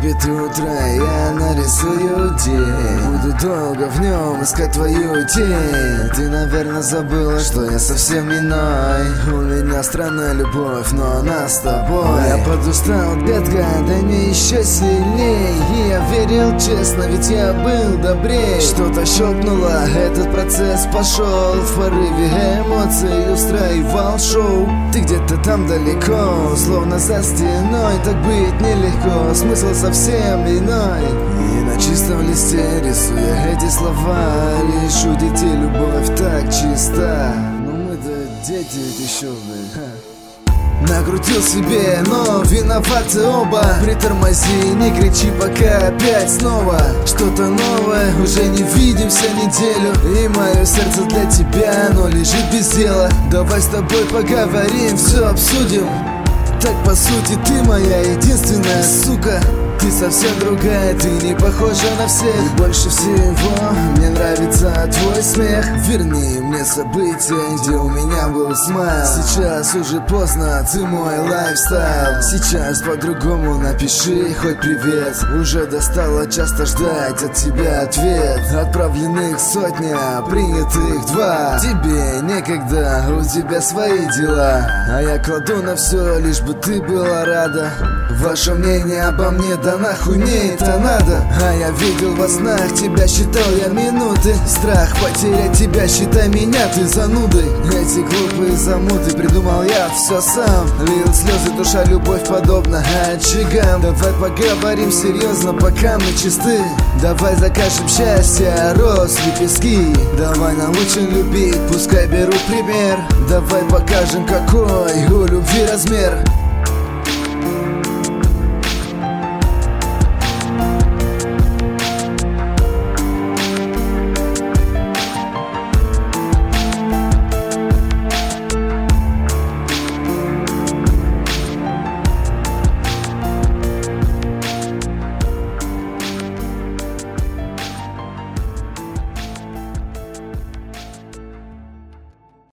Наступит утро, я нарисую день. Буду долго в нем искать твою тень. Ты, наверное, забыла, что я совсем иной. У меня странная любовь, но она с тобой. Я подустал, детка, дай мне еще сильней. И я верил честно, ведь я был добрей. Что-то щелкнуло, этот процесс пошел. В порыве эмоций устраивал шоу. Ты где-то там далеко, словно за стеной. Так быть нелегко, смысл совсем иной. И на чистом листе рисуя эти слова. Лишь у детей любовь так чиста. Но мы-то дети еще, накрутил себе, но виноваты оба. Притормози, не кричи, пока опять снова. Что-то новое, уже не видимся неделю. И мое сердце для тебя, оно лежит без дела. Давай с тобой поговорим, все обсудим. Так по сути ты моя единственная сука. Ты совсем другая, ты не похожа на всех. И больше всего мне нравится твой смех. Верни мне события, где у меня был смайл. Сейчас уже поздно, ты мой лайфстайл. Сейчас по-другому напиши хоть привет. Уже достало часто ждать от тебя ответ. Отправленных сотня, принятых 2. Тебе некогда, у тебя свои дела. А я кладу на все, лишь бы ты была рада. Ваше мнение обо мне, да нахуй мне это надо. А я видел во снах тебя, считал я минуты. Страх потерять тебя, считай меня ты занудой. Эти глупые замуты придумал я все сам. Лил слезы, душа, любовь подобна очагам. Давай поговорим серьезно, пока мы чисты. Давай закажем счастье, роз, лепестки. Давай научим любить, пускай берут пример. Давай покажем, какой у любви размер.